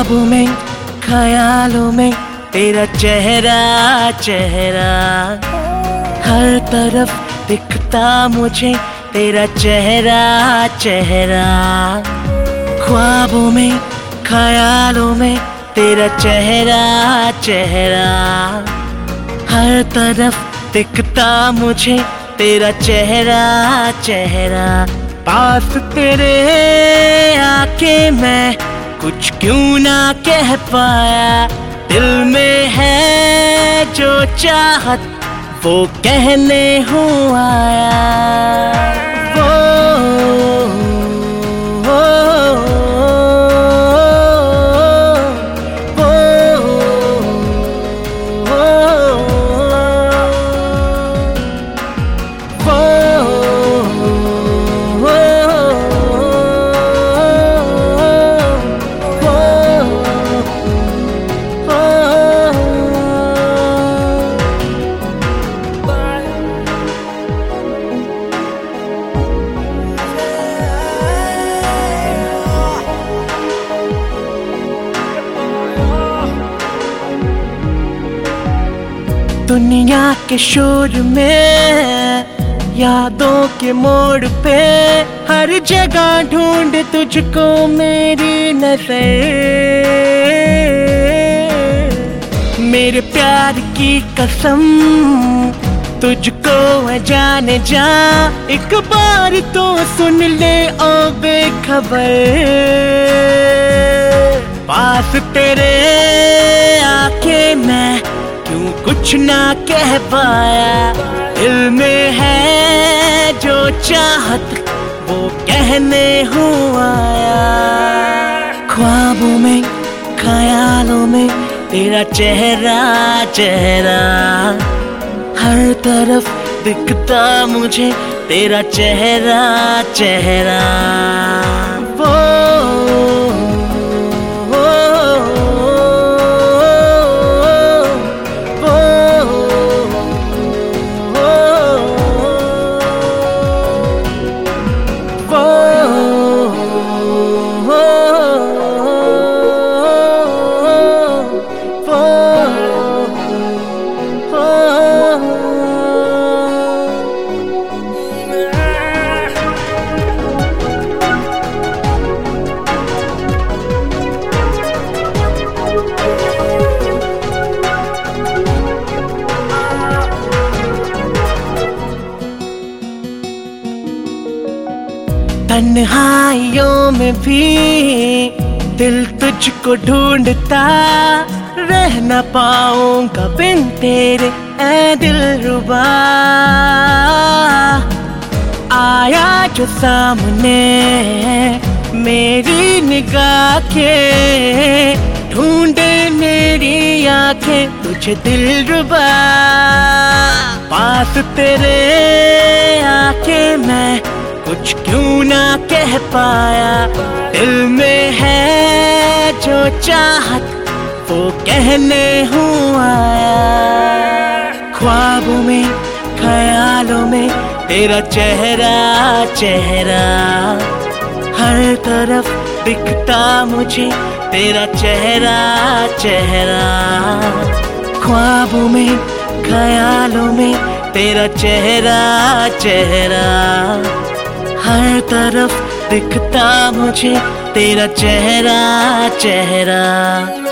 ख्वाबों में ख्यालों में तेरा चेहरा चेहरा, हर तरफ दिखता मुझे तेरा चेहरा चेहरा। ख्वाबों में ख्यालों में तेरा चेहरा चेहरा, हर तरफ दिखता मुझे तेरा चेहरा चेहरा। पास तेरे आके मैं कुछ क्यों ना कह पाया, दिल में है जो चाहत वो कहने हूँ आया। दुनिया के शोर में, यादों के मोड़ पे, हर जगह ढूंढ तुझको मेरी नजर। मेरे प्यार की कसम तुझको जाने जा, एक बार तो सुन ले ओ बेखबर। पास तेरे आके मैं क्यों कुछ ना कह पाया, दिल में है जो चाहत वो कहने हूँ आया। ख्वाबों में ख्यालों में तेरा चेहरा चेहरा, हर तरफ दिखता मुझे तेरा चेहरा चेहरा। वो तन्हाइयों में भी दिल तुझको ढूंढता, रह न पाऊंगा बिन तेरे ऐ दिलरुबा। आया जो सामने मेरी निगाह के, ढूंढे मेरी आंखें तुझे दिलरुबा। पास तेरे आके मैं कुछ क्यों ना कह पाया, दिल में है जो चाहत वो कहने हूँ आया। ख्वाबों में ख्यालों में तेरा चेहरा चेहरा, हर तरफ दिखता मुझे तेरा चेहरा चेहरा। ख्वाबों में ख्यालों में तेरा चेहरा चेहरा, हर तरफ दिखता मुझे तेरा चेहरा चेहरा।